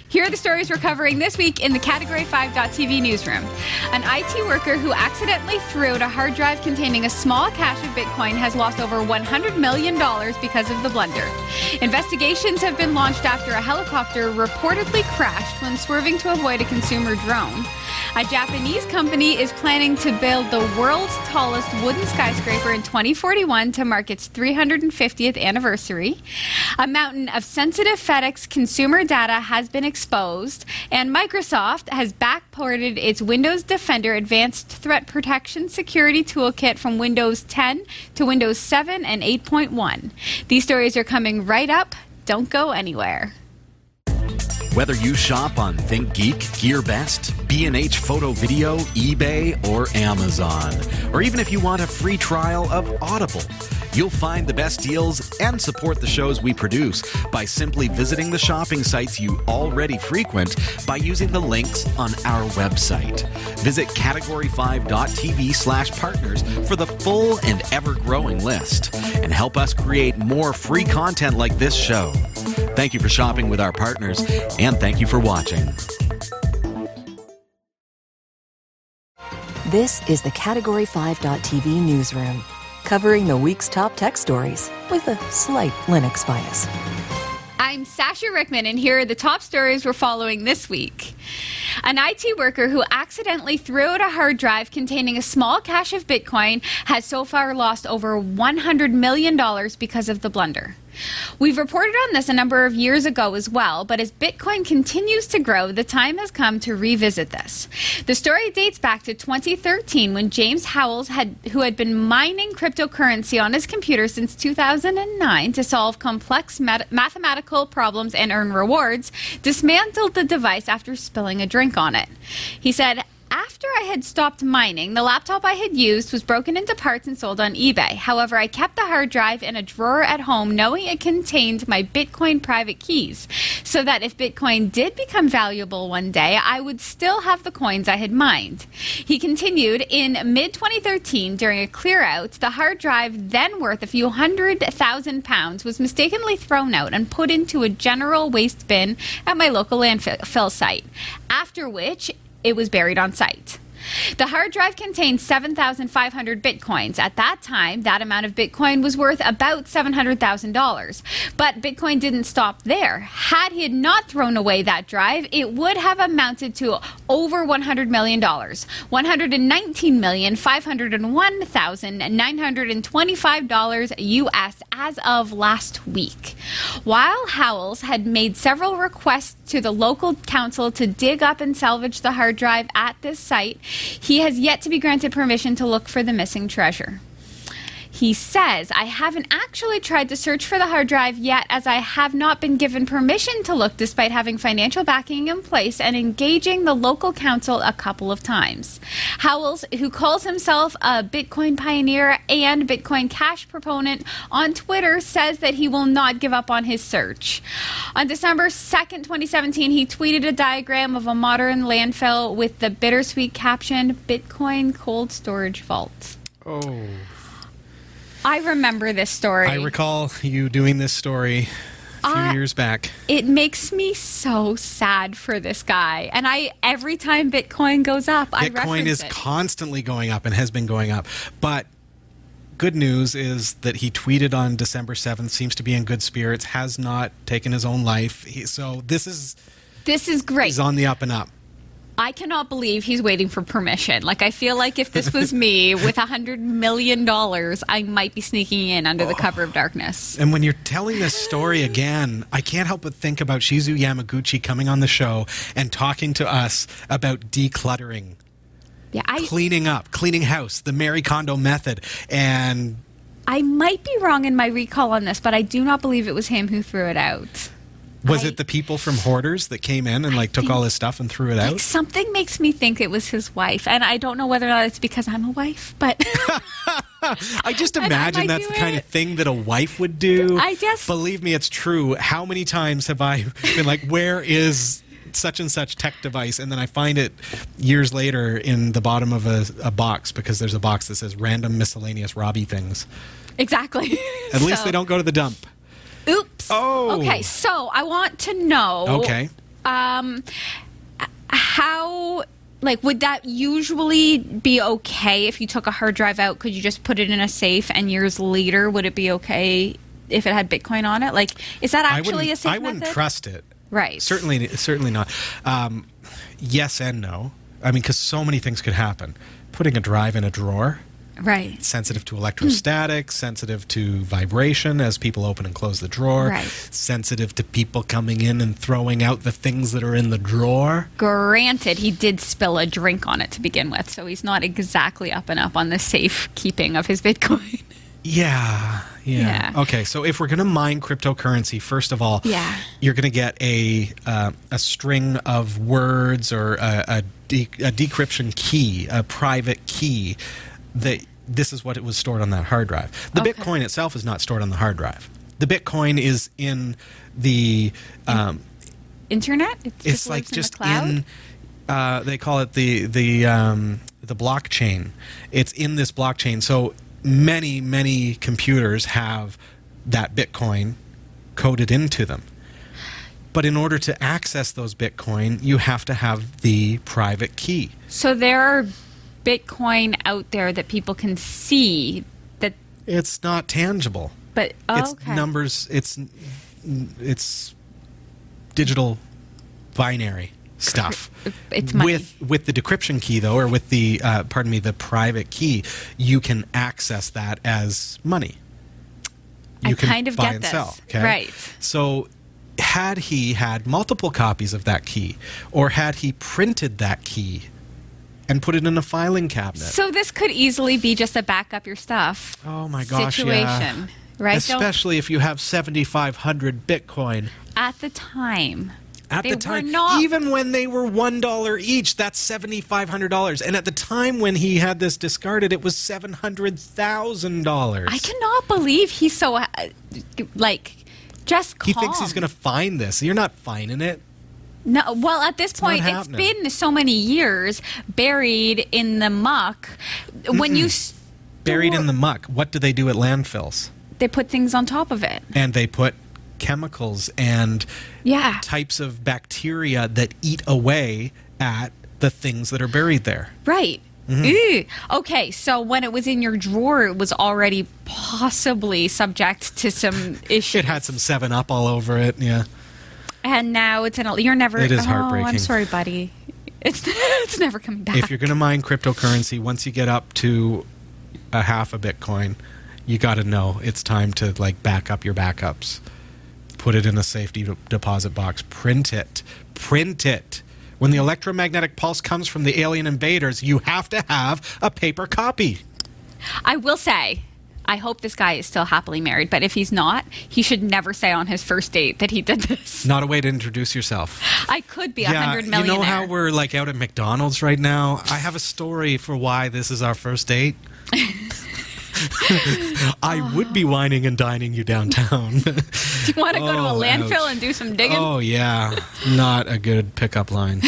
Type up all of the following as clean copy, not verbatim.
Here are the stories we're covering this week in the Category 5.tv newsroom. An IT worker who accidentally threw out a hard drive containing a small cache of Bitcoin has lost over $100 million because of the blunder. Investigations have been launched after a helicopter reportedly crashed when swerving to avoid a consumer drone. A Japanese company is planning to build the world's tallest wooden skyscraper in 2041 to mark its 350th anniversary. A mountain of sensitive FedEx consumer data has been exposed, and Microsoft has backported its Windows Defender Advanced Threat Protection Security Toolkit from Windows 10 to Windows 7 and 8.1. These stories are coming right up. Don't go anywhere. Whether you shop on ThinkGeek, GearBest, B&H Photo Video, eBay, or Amazon, or even if you want a free trial of Audible, you'll find the best deals and support the shows we produce by simply visiting the shopping sites you already frequent by using the links on our website. Visit category5.tv/partners for the full and ever-growing list and help us create more free content like this show. Thank you for shopping with our partners, and thank you for watching. This is the Category 5.tv newsroom, covering the week's top tech stories with a slight Linux bias. I'm Sasha Rickman, and here are the top stories we're following this week. An IT worker who accidentally threw out a hard drive containing a small cache of Bitcoin has so far lost over $100 million because of the blunder. We've reported on this a number of years ago as well, but as Bitcoin continues to grow, the time has come to revisit this. The story dates back to 2013 when James Howells, who had been mining cryptocurrency on his computer since 2009 to solve complex mathematical problems and earn rewards, dismantled the device after spilling a drink on it. He said, "After I had stopped mining, the laptop I had used was broken into parts and sold on eBay. However, I kept the hard drive in a drawer at home knowing it contained my Bitcoin private keys, so that if Bitcoin did become valuable one day, I would still have the coins I had mined." He continued, in mid-2013, during a clear-out, the hard drive, then worth a few £100,000, was mistakenly thrown out and put into a general waste bin at my local landfill site, after which it was buried on site. The hard drive contained 7,500 Bitcoins. At that time, that amount of Bitcoin was worth about $700,000. But Bitcoin didn't stop there. Had he not thrown away that drive, it would have amounted to over $100 million. $119,501,925 US as of last week. While Howells had made several requests to the local council to dig up and salvage the hard drive at this site, he has yet to be granted permission to look for the missing treasure. He says, "I haven't actually tried to search for the hard drive yet, as I have not been given permission to look despite having financial backing in place and engaging the local council a couple of times." Howells, who calls himself a Bitcoin pioneer and Bitcoin Cash proponent on Twitter, says that he will not give up on his search. On December 2nd, 2017, he tweeted a diagram of a modern landfill with the bittersweet caption, "Bitcoin Cold Storage Vault." Oh. I remember this story. I recall you doing this story a few years back. It makes me so sad for this guy. And every time Bitcoin goes up, I reference it. Bitcoin is constantly going up and has been going up. But good news is that he tweeted on December 7th, seems to be in good spirits, has not taken his own life. So this is great. He's on the up and up. I cannot believe he's waiting for permission. Like, I feel like if this was me with $100 million, I might be sneaking in under the cover of darkness. And when you're telling this story again, I can't help but think about Shizu Yamaguchi coming on the show and talking to us about decluttering. Yeah, cleaning up, cleaning house, the Marie Kondo method. And I might be wrong in my recall on this, but I do not believe it was him who threw it out. Was it the people from Hoarders that came in and took all his stuff and threw it out? Something makes me think it was his wife, and I don't know whether or not it's because I'm a wife, but I just imagine that's the kind of thing that a wife would do. Believe me, it's true. How many times have I been like, where is such and such tech device? And then I find it years later in the bottom of a box, because there's a box that says random miscellaneous Robbie things. Exactly. At least they don't go to the dump. Oops. Oh. Okay, so I want to know. Okay. how... Like, would that usually be okay if you took a hard drive out? Could you just put it in a safe, and years later, would it be okay if it had Bitcoin on it? Like, is that actually a safe method? I wouldn't trust it. Right. Certainly not. Yes and no. I mean, because so many things could happen. Putting a drive in a drawer. Right. Sensitive to electrostatic, sensitive to vibration as people open and close the drawer. Right. Sensitive to people coming in and throwing out the things that are in the drawer. Granted, he did spill a drink on it to begin with, so he's not exactly up and up on the safe keeping of his Bitcoin. Yeah. Okay, so if we're going to mine cryptocurrency, first of all, you're going to get a string of words or a decryption key, a private key. This is what it was stored on that hard drive. The Bitcoin itself is not stored on the hard drive. The Bitcoin is in the internet. It's like just in. They call it the blockchain. It's in this blockchain. So many computers have that Bitcoin coded into them. But in order to access those Bitcoin, you have to have the private key. So there are Bitcoin out there that people can see that it's not tangible, but it's numbers. It's digital binary stuff. It's money. With the decryption key, though, or with the the private key, you can access that as money. You can kind of buy get and this. sell. Okay? Right. So, had he had multiple copies of that key, or had he printed that key and put it in a filing cabinet. So this could easily be just a back up your stuff. Oh my gosh, situation, right? Especially if you have 7,500 Bitcoin. At the time. Not, even when they were $1 each, that's $7,500. And at the time when he had this discarded, it was $700,000. I cannot believe he's so, just calm. He thinks he's going to find this. You're not finding it. No, well, at this point, it's been so many years buried in the muck. When you buried in the muck, what do they do at landfills? They put things on top of it. And they put chemicals and types of bacteria that eat away at the things that are buried there. Right. Mm-hmm. Okay, so when it was in your drawer, it was already possibly subject to some issues. It had some 7-Up all over it, yeah. And now it's you're never... It is heartbreaking. I'm sorry, buddy. It's never coming back. If you're going to mine cryptocurrency, once you get up to a half a Bitcoin, you got to know it's time to back up your backups. Put it in a safety deposit box. Print it. When the electromagnetic pulse comes from the alien invaders, you have to have a paper copy. I will say, I hope this guy is still happily married, but if he's not, he should never say on his first date that he did this. Not a way to introduce yourself. I could be 100 millionaire. You know how we're out at McDonald's right now? I have a story for why this is our first date. I would be wining and dining you downtown. Do you want to go to a landfill and do some digging? Oh, yeah. Not a good pickup line.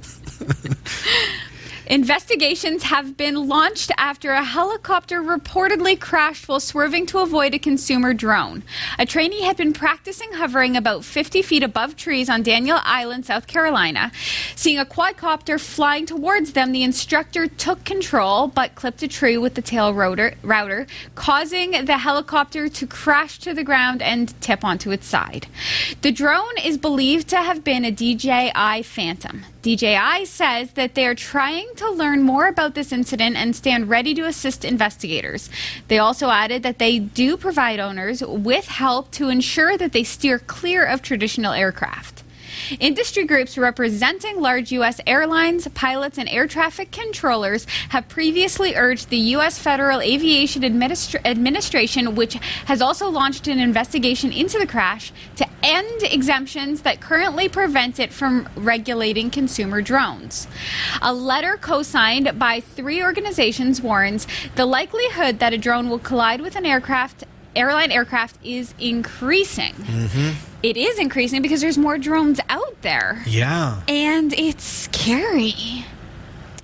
Investigations have been launched after a helicopter reportedly crashed while swerving to avoid a consumer drone. A trainee had been practicing hovering about 50 feet above trees on Daniel Island, South Carolina. Seeing a quadcopter flying towards them, the instructor took control but clipped a tree with the tail router, causing the helicopter to crash to the ground and tip onto its side. The drone is believed to have been a DJI Phantom. DJI says that they are trying to learn more about this incident and stand ready to assist investigators. They also added that they do provide owners with help to ensure that they steer clear of traditional aircraft. Industry groups representing large U.S. airlines, pilots, and air traffic controllers have previously urged the U.S. Federal Aviation Administration, which has also launched an investigation into the crash, to end exemptions that currently prevent it from regulating consumer drones. A letter co-signed by 3 organizations warns the likelihood that a drone will collide with an airline aircraft is increasing. Mm-hmm. It is increasing because there's more drones out there. Yeah. And it's scary.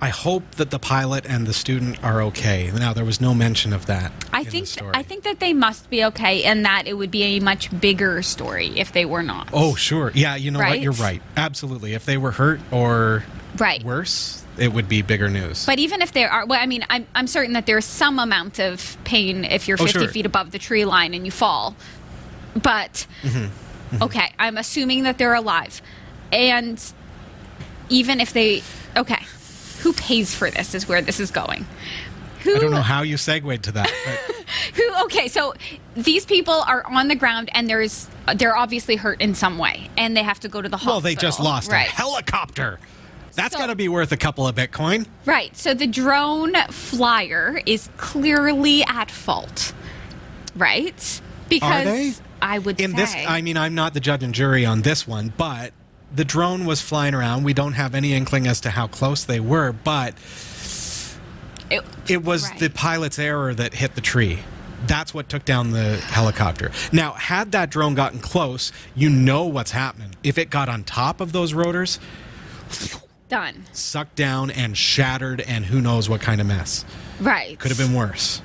I hope that the pilot and the student are okay. Now, there was no mention of that in the story. I think that they must be okay, and that it would be a much bigger story if they were not. Oh, sure. Yeah, you know what? You're right. Absolutely. If they were hurt or worse, it would be bigger news. But even if there are, well, I mean, I'm certain that there's some amount of pain if you're 50 feet above the tree line and you fall. But, okay, I'm assuming that they're alive. And even if they, okay, who pays for this is where this is going. I don't know how you segued to that. But. Okay, so these people are on the ground and they're obviously hurt in some way and they have to go to the hospital. Well, they just lost a helicopter. That's got to be worth a couple of Bitcoin. Right. So the drone flyer is clearly at fault. Right? Because are they? I would say. This, I mean, I'm not the judge and jury on this one, but the drone was flying around. We don't have any inkling as to how close they were, but it was the pilot's error that hit the tree. That's what took down the helicopter. Now, had that drone gotten close, you know what's happening. If it got on top of those rotors, done. Sucked down and shattered, and who knows what kind of mess. Right. Could have been worse.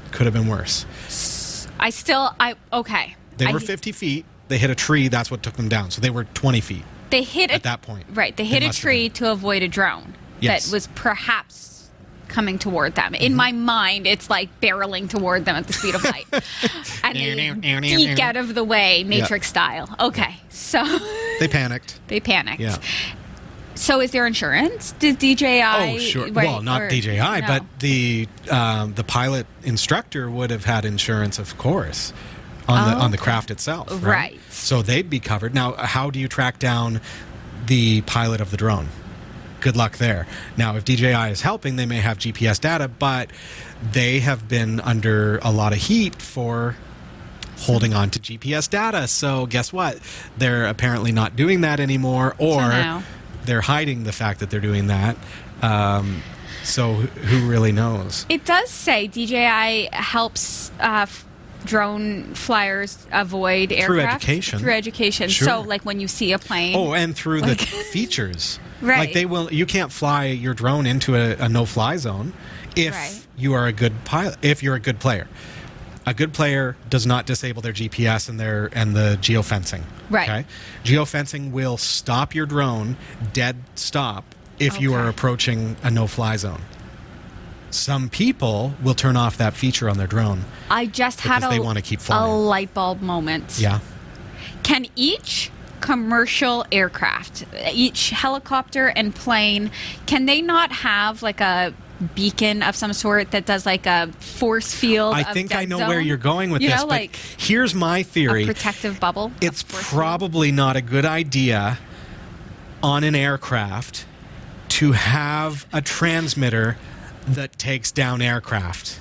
Okay. They were 50 feet. They hit a tree. That's what took them down. So they were 20 feet. They hit at that point. Right. They hit a tree to avoid a drone that was perhaps coming toward them. In my mind, it's like barreling toward them at the speed of light. And they geek out of the way, Matrix style. Okay. So they panicked. Yeah. So is there insurance? Does DJI... Oh, sure. Right, well, not DJI, but the pilot instructor would have had insurance, of course, on the craft itself. Right. So they'd be covered. Now, how do you track down the pilot of the drone? Good luck there. Now, if DJI is helping, they may have GPS data, but they have been under a lot of heat for holding on to GPS data. So guess what? They're apparently not doing that anymore, or they're hiding the fact that they're doing that. So who really knows? It does say DJI helps drone flyers avoid aircraft. Through education. Sure. So like when you see a plane. Oh, and through the features. Right. Like you can't fly your drone into a no-fly zone if you are a good pilot, if you're a good player. A good player does not disable their GPS and the geofencing. Right. Okay? Geofencing will stop your drone, dead stop, if you are approaching a no-fly zone. Some people will turn off that feature on their drone. I just had they want to keep flying. A light bulb moment. Yeah. Can each commercial aircraft, each helicopter and plane, can they not have like a beacon of some sort that does like a force field? I think I know where you're going with this, but here's my theory. A protective bubble? It's probably not a good idea on an aircraft to have a transmitter that takes down aircraft.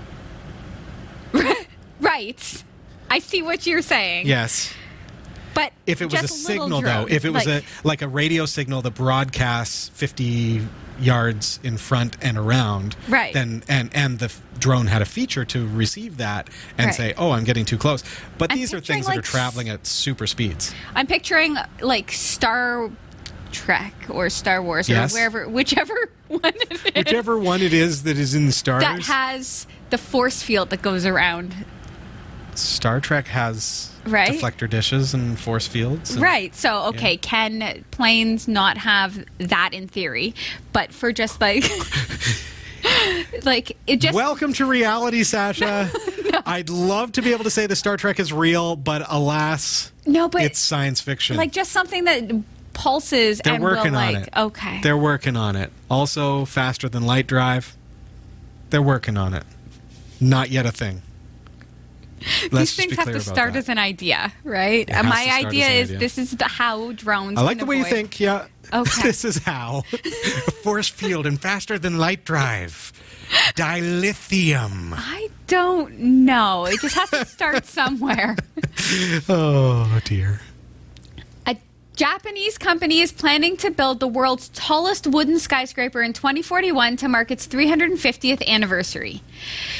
Right. I see what you're saying. Yes. But if it was a signal, though, if it was a radio signal that broadcasts 50 yards in front and around, then and the drone had a feature to receive that and say, "Oh, I'm getting too close." But these are things that are traveling at super speeds. I'm picturing like Star Trek or Star Wars or whichever one it is. Whichever one it is that is in the stars. That has the force field that goes around. Star Trek has deflector dishes and force fields. Right. So, can planes not have that in theory? But for just like... it just... Welcome to reality, Sasha. No. I'd love to be able to say the Star Trek is real, but alas, it's science fiction. Like just something that pulses and will working on it. Okay. They're working on it. Also, faster than light drive. They're working on it. Not yet a thing. These things have to start as an idea, right? My idea is this is how drones. I like the way you think. Yeah. Okay. This is how a force field and faster than light drive. Dilithium. I don't know. It just has to start somewhere. Oh dear. A Japanese company is planning to build the world's tallest wooden skyscraper in 2041 to mark its 350th anniversary.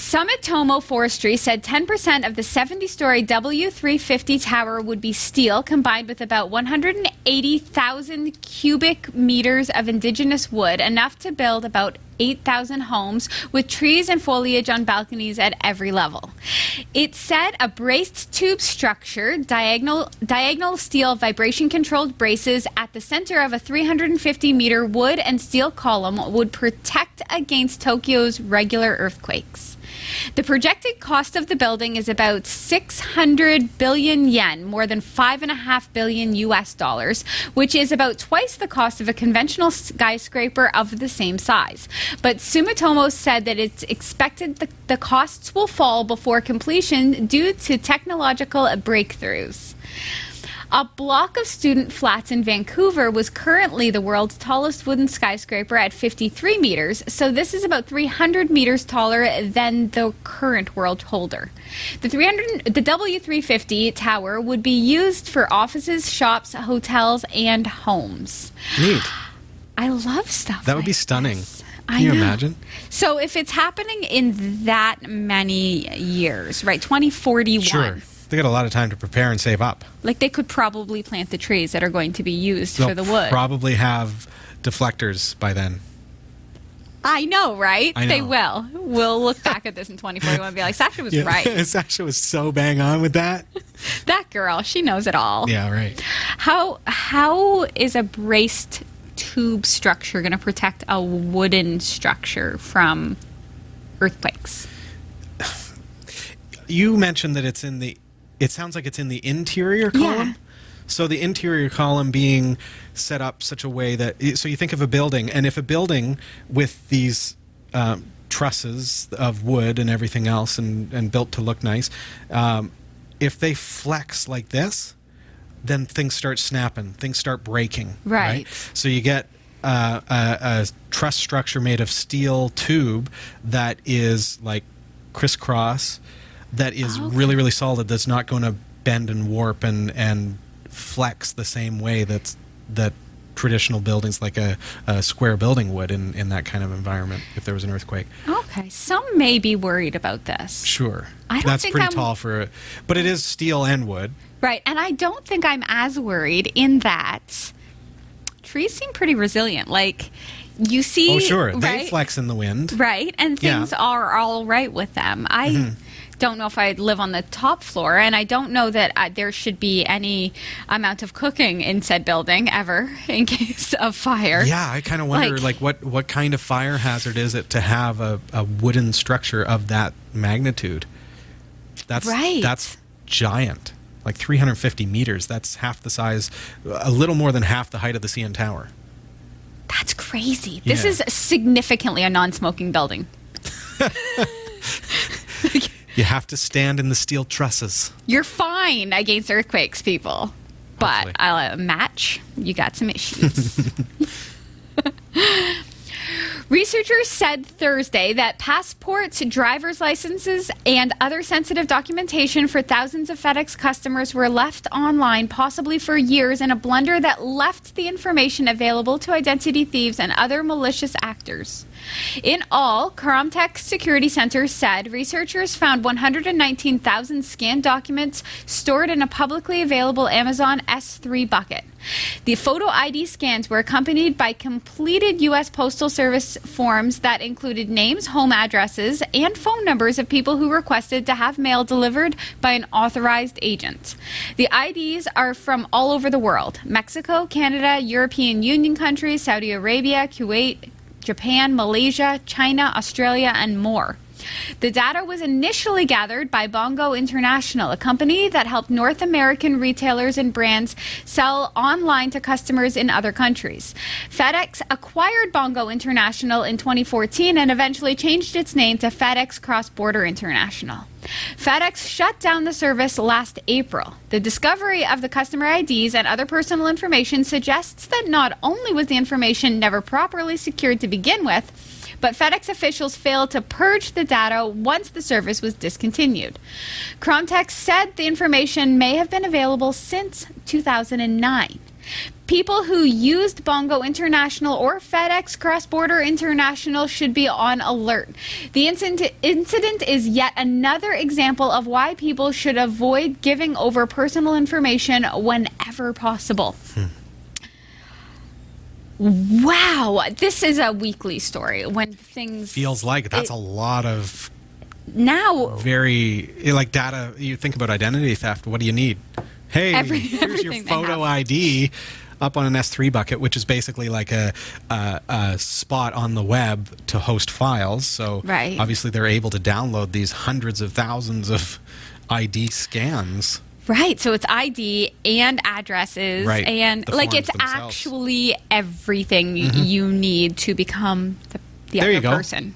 Sumitomo Forestry said 10% of the 70-story W350 tower would be steel, combined with about 180,000 cubic meters of indigenous wood, enough to build about 8,000 homes with trees and foliage on balconies at every level. It said a braced tube structure, diagonal steel vibration-controlled braces at the center of a 350-meter wood and steel column would protect against Tokyo's regular earthquakes. The projected cost of the building is about 600 billion yen, more than $5.5 billion US dollars, which is about twice the cost of a conventional skyscraper of the same size. But Sumitomo said that it's expected the costs will fall before completion due to technological breakthroughs. A block of student flats in Vancouver was currently the world's tallest wooden skyscraper at 53 meters, so this is about 300 meters taller than the current world holder. The W350 tower would be used for offices, shops, hotels, and homes. Neat. I love stuff That would be stunning. This. Can you imagine? So if it's happening in that many years, right, 2041. Sure. They got a lot of time to prepare and save up. Like, they could probably plant the trees that are going to be used They'll for the wood. Probably have deflectors by then. I know, right? I know. They will. We'll look back at this in 2041 and be like, Sasha was right. Sasha was so bang on with that. That girl, she knows it all. Yeah, right. How is a braced tube structure going to protect a wooden structure from earthquakes? You mentioned that it's in the... It sounds like it's in the interior column. Yeah. So the interior column being set up such a way that... So you think of a building, and if a building with these trusses of wood and everything else and built to look nice, if they flex like this, then things start snapping. Things start breaking. Right. So you get a truss structure made of steel tube that is like crisscross, that is really, really solid, that's not going to bend and warp and flex the same way that traditional buildings like a square building would in that kind of environment if there was an earthquake. Okay. Some may be worried about this. Sure. I don't That's think pretty I'm- tall for it. But it is steel and wood. Right. And I don't think I'm as worried in that trees seem pretty resilient. Like, you see... Oh, sure. Right? They flex in the wind. Right. And things are all right with them. I don't know if I'd live on the top floor, and I don't know that there should be any amount of cooking in said building ever in case of fire. Yeah, I kind of wonder, what kind of fire hazard is it to have a wooden structure of that magnitude? That's giant. Like 350 meters. That's half the size, a little more than half the height of the CN Tower. That's crazy. This is significantly a non-smoking building. You have to stand in the steel trusses. You're fine against earthquakes, people. But a match, you got some issues. Researchers said Thursday that passports, driver's licenses, and other sensitive documentation for thousands of FedEx customers were left online, possibly for years, in a blunder that left the information available to identity thieves and other malicious actors. In all, Comtech Security Center said researchers found 119,000 scanned documents stored in a publicly available Amazon S3 bucket. The photo ID scans were accompanied by completed U.S. Postal Service forms that included names, home addresses, and phone numbers of people who requested to have mail delivered by an authorized agent. The IDs are from all over the world: Mexico, Canada, European Union countries, Saudi Arabia, Kuwait, Japan, Malaysia, China, Australia, and more. The data was initially gathered by Bongo International, a company that helped North American retailers and brands sell online to customers in other countries. FedEx acquired Bongo International in 2014 and eventually changed its name to FedEx Cross Border International. FedEx shut down the service last April. The discovery of the customer IDs and other personal information suggests that not only was the information never properly secured to begin with, but FedEx officials failed to purge the data once the service was discontinued. Comtech said the information may have been available since 2009. People who used Bongo International or FedEx Cross Border International should be on alert. The incident is yet another example of why people should avoid giving over personal information whenever possible. Wow, this is a weekly story when things... Feels like that's a lot of... Now... Very, like data, you think about identity theft, what do you need? Hey, here's your photo ID up on an S3 bucket, which is basically like a spot on the web to host files. So obviously they're able to download these hundreds of thousands of ID scans. Right, so it's ID and addresses, and like it's actually everything you need to become the other person.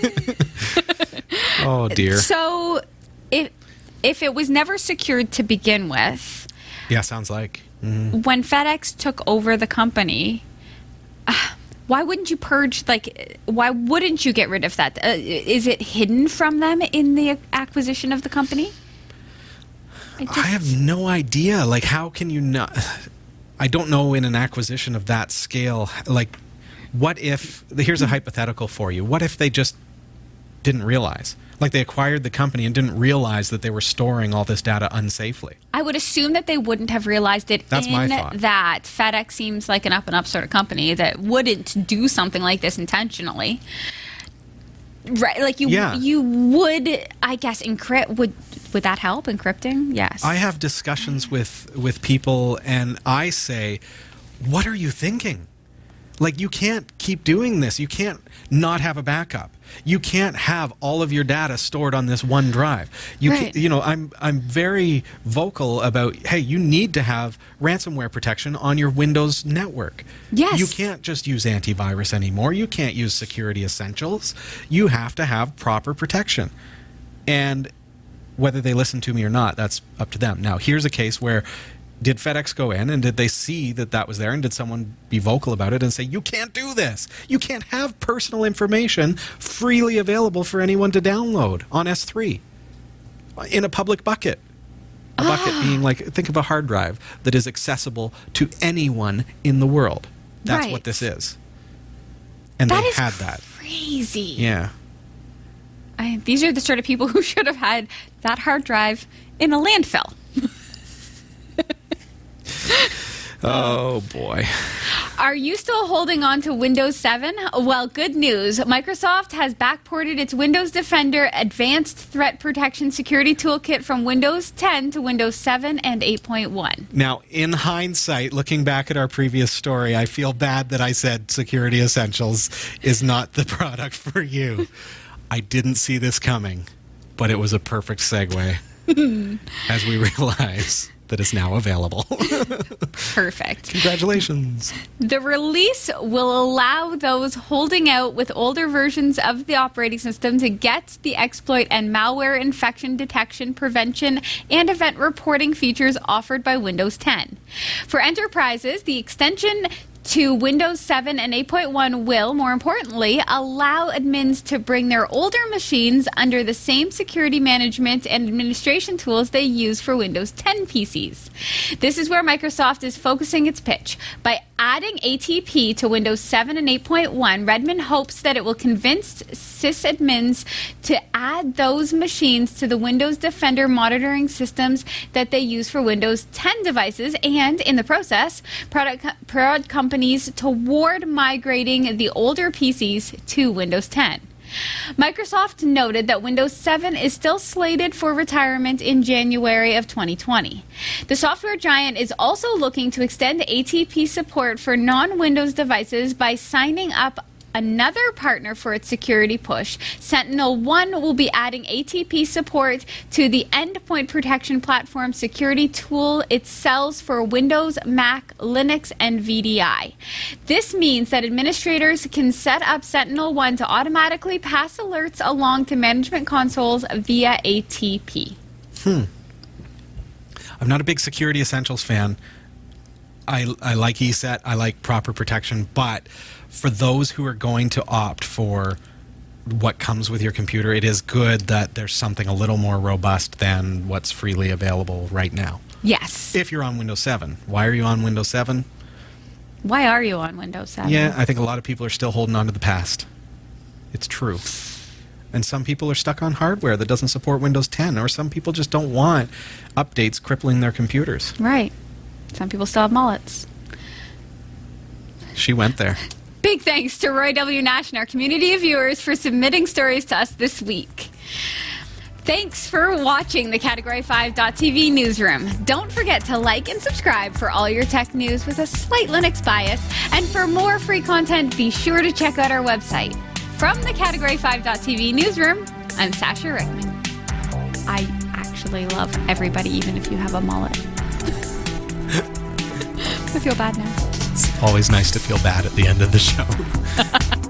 Oh dear. So if it was never secured to begin with, sounds like when FedEx took over the company, why wouldn't you purge? Like, why wouldn't you get rid of that? Is it hidden from them in the acquisition of the company? I have no idea. Like, how can you not? I don't know in an acquisition of that scale. Like, what if, here's a hypothetical for you. What if they just didn't realize? Like, they acquired the company and didn't realize that they were storing all this data unsafely. I would assume that they wouldn't have realized it. That's my thought. That FedEx seems like an up-and-up sort of company that wouldn't do something like this intentionally. Right, like you would, I guess, encrypt. Would that help, encrypting? Yes. I have discussions with people, and I say, what are you thinking? Like, you can't keep doing this. You can't not have a backup. You can't have all of your data stored on this one drive. I'm very vocal about, hey, you need to have ransomware protection on your Windows network. Yes. You can't just use antivirus anymore. You can't use security essentials. You have to have proper protection. And whether they listen to me or not, that's up to them. Now, here's a case where did FedEx go in and did they see that that was there, and did someone be vocal about it and say, you can't do this. You can't have personal information freely available for anyone to download on S3 in a public bucket. A bucket being like, think of a hard drive that is accessible to anyone in the world. That's what this is. And they had that. Crazy. Yeah. These are the sort of people who should have had that hard drive in a landfill. Oh, boy. Are you still holding on to Windows 7? Well, good news. Microsoft has backported its Windows Defender Advanced Threat Protection Security Toolkit from Windows 10 to Windows 7 and 8.1. Now, in hindsight, looking back at our previous story, I feel bad that I said Security Essentials is not the product for you. I didn't see this coming, but it was a perfect segue as we realize that is now available. Perfect. Congratulations. The release will allow those holding out with older versions of the operating system to get the exploit and malware infection detection, prevention, and event reporting features offered by Windows 10. For enterprises, the extension to Windows 7 and 8.1 will, more importantly, allow admins to bring their older machines under the same security management and administration tools they use for Windows 10 PCs. This is where Microsoft is focusing its pitch. By adding ATP to Windows 7 and 8.1, Redmond hopes that it will convince sysadmins to add those machines to the Windows Defender monitoring systems that they use for Windows 10 devices, and in the process, prod companies toward migrating the older PCs to Windows 10. Microsoft noted that Windows 7 is still slated for retirement in January of 2020. The software giant is also looking to extend ATP support for non-Windows devices by signing up another partner for its security push. SentinelOne will be adding ATP support to the endpoint protection platform security tool it sells for Windows, Mac, Linux, and VDI. This means that administrators can set up SentinelOne to automatically pass alerts along to management consoles via ATP. I'm not a big Security Essentials fan. I like ESET, I like proper protection, but for those who are going to opt for what comes with your computer, it is good that there's something a little more robust than what's freely available right now. Yes. If you're on Windows 7. Why are you on Windows 7? Why are you on Windows 7? Yeah, I think a lot of people are still holding on to the past. It's true. And some people are stuck on hardware that doesn't support Windows 10, or some people just don't want updates crippling their computers. Right. Some people still have mullets. She went there. Big thanks to Roy W. Nash and our community of viewers for submitting stories to us this week. Thanks for watching the Category 5.tv newsroom. Don't forget to like and subscribe for all your tech news with a slight Linux bias. And for more free content, be sure to check out our website. From the Category 5.tv newsroom, I'm Sasha Rickman. I actually love everybody, even if you have a mullet. I feel bad now. It's always nice to feel bad at the end of the show.